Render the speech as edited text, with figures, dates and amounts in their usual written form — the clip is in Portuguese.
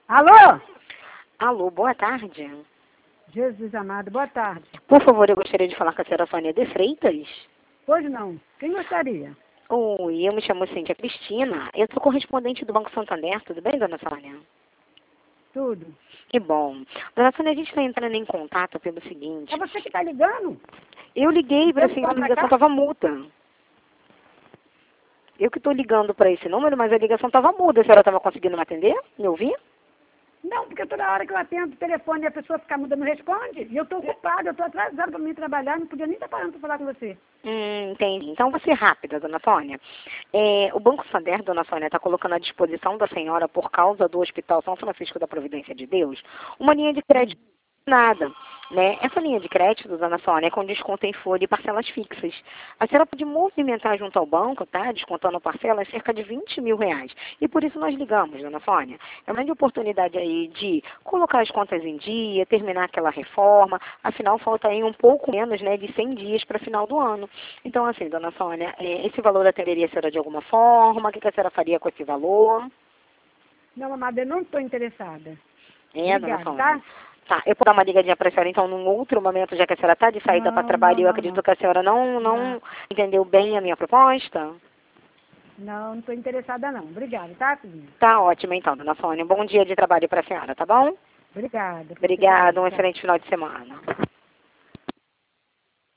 Alô? Alô, boa tarde. Jesus amado, boa tarde. Por favor, eu gostaria de falar com a senhora Sônia de Freitas. Hoje não. Quem gostaria? Oi, eu me chamo Cíntia Cristina. Eu sou correspondente do Banco Santander. Tudo bem, dona Sônia? Tudo. Que bom. Dona Sônia, a gente está entrando em contato pelo seguinte. É você que está ligando? Eu liguei para a senhora, a ligação estava muda. Eu que estou ligando para esse número, mas a ligação estava muda. A senhora estava conseguindo me atender? Me ouvir? Não, porque toda hora que eu atendo o telefone e a pessoa fica muda não responde. E eu estou ocupada, eu estou atrasada para mim trabalhar, não podia nem estar parando para falar com você. Entendi. Então, vou ser rápida, dona Sônia. O Banco Santander, dona Sônia, está colocando à disposição da senhora, por causa do Hospital São Francisco da Providência de Deus, uma linha de crédito nada, né? Essa linha de crédito, dona Sônia, é com desconto em folha e parcelas fixas. A senhora pode movimentar junto ao banco, tá? Descontando parcelas, cerca de R$ 20.000. E por isso nós ligamos, dona Sônia. É uma grande oportunidade aí de colocar as contas em dia, terminar aquela reforma. Afinal, falta aí um pouco menos, né, de 100 dias para final do ano. Então, assim, dona Sônia, esse valor atenderia a senhora de alguma forma? O que a senhora faria com esse valor? Não, amada, eu não estou interessada. Dona Obrigada, Sônia. tá? Tá, eu vou dar uma ligadinha para a senhora, então, num outro momento, já que a senhora está de saída para trabalho, eu acredito que a senhora não entendeu bem a minha proposta. Não estou interessada não. Obrigada, tá, filhinha? Tá ótimo, então, dona Sônia. Um bom dia de trabalho para a senhora, tá bom? Obrigada. Obrigada, um excelente final de semana.